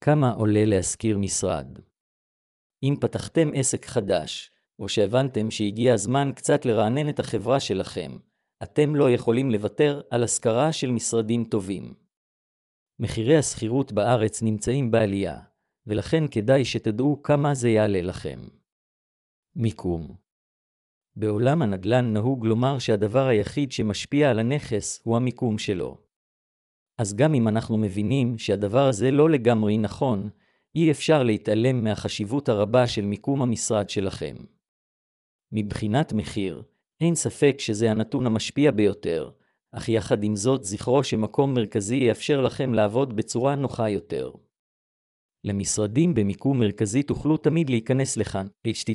כמה עולה להשכיר משרד? אם פתחתם עסק חדש, או שהבנתם שהגיע הזמן קצת לרענן את החברה שלכם, אתם לא יכולים לוותר על השכרה של משרדים טובים. מחירי השכירות בארץ נמצאים בעלייה, ולכן כדאי שתדעו כמה זה יעלה לכם. מיקום. בעולם הנדל"ן נהוג לומר שהדבר היחיד שמשפיע על הנכס הוא המיקום שלו. אז גם אם אנחנו מבינים שהדבר הזה לא לגמרי נכון, אי אפשר להתעלם מהחשיבות הרבה של מיקום המשרד שלכם. מבחינת מחיר, אין ספק שזה הנתון המשפיע ביותר, אך יחד עם זאת זכרו שמקום מרכזי יאפשר לכם לעבוד בצורה נוחה יותר. למשרדים במיקום מרכזי תוכלו תמיד להיכנס לכאן,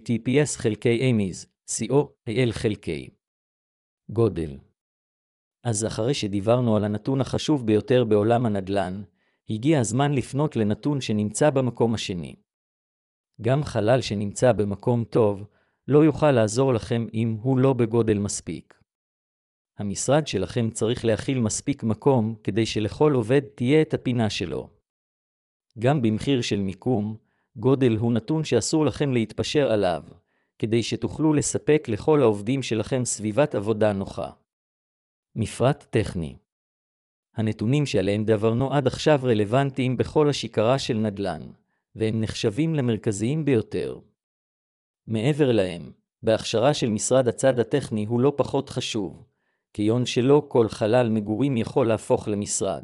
https://amis.co.il/. גודל. אז אחרי שדיברנו על הנתון החשוב ביותר בעולם הנדל"ן, הגיע הזמן לפנות לנתון שנמצא במקום השני. גם חלל שנמצא במקום טוב, לא יוכל לעזור לכם אם הוא לא בגודל מספיק. המשרד שלכם צריך להכיל מספיק מקום כדי שלכל עובד תהיה את הפינה שלו. גם במחיר של מיקום, גודל הוא נתון שאסור לכם להתפשר עליו, כדי שתוכלו לספק לכל העובדים שלכם סביבת עבודה נוחה. מפרט טכני. הנתונים שעליהם דברנו עד עכשיו רלוונטיים בכל השיקרה של נדל"ן, והם נחשבים למרכזיים ביותר. מעבר להם, בהכשרה של משרד הצד הטכני הוא לא פחות חשוב, כיון שלא כל חלל מגורים יכול להפוך למשרד.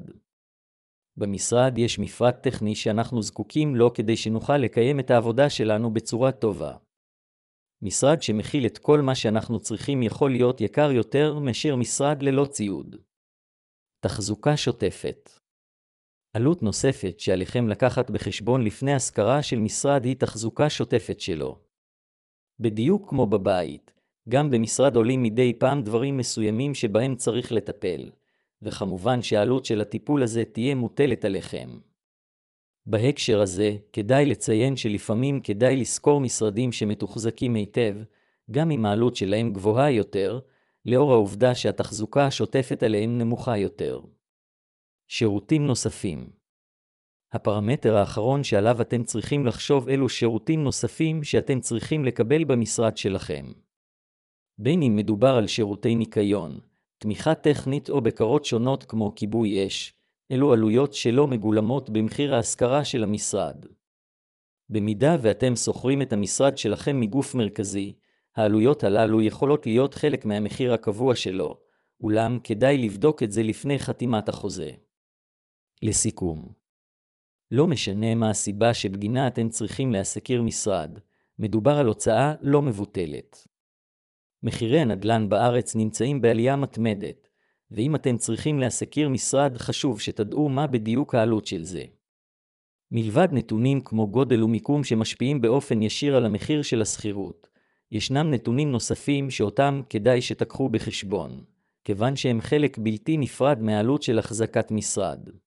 במשרד יש מפרט טכני שאנחנו זקוקים לו כדי שנוכל לקיים את העבודה שלנו בצורה טובה. משרד שמכיל את כל מה שאנחנו צריכים יכול להיות יקר יותר מאשר משרד ללא ציוד. תחזוקה שוטפת. עלות נוספת שעליכם לקחת בחשבון לפני השכרה של משרד היא תחזוקה שוטפת שלו. בדיוק כמו בבית, גם במשרד עולים מדי פעם דברים מסוימים שבהם צריך לטפל, וכמובן שהעלות של הטיפול הזה תהיה מוטלת עליכם. בהקשר הזה, כדאי לציין שלפעמים כדאי לשכור משרדים שמתוחזקים היטב, גם אם העלות שלהם גבוהה יותר, לאור העובדה שהתחזוקה השוטפת עליהם נמוכה יותר. שירותים נוספים. הפרמטר האחרון שעליו אתם צריכים לחשוב אלו שירותים נוספים שאתם צריכים לקבל במשרד שלכם. בין אם מדובר על שירותי ניקיון, תמיכה טכנית או בקרות שונות כמו כיבוי אש, אלו עלויות שלא מגולמות במחיר ההשכרה של המשרד. במידה ואתם שוכרים את המשרד שלכם מגוף מרכזי, העלויות הללו יכולות להיות חלק מהמחיר הקבוע שלו, אולם כדאי לבדוק את זה לפני חתימת החוזה. לסיכום, לא משנה מה הסיבה שבגינה אתם צריכים להשכיר משרד, מדובר על הוצאה לא מבוטלת. מחירי הנדל"ן בארץ נמצאים בעלייה מתמדת, ואם אתם צריכים להשכיר משרד חשוב שתדעו מה בדיוק העלות של זה. מלבד נתונים כמו גודל ומיקום שמשפיעים באופן ישיר על המחיר של השכירות, ישנם נתונים נוספים שאותם כדאי שתקחו בחשבון, כיוון שהם חלק בלתי נפרד מהעלות של החזקת משרד.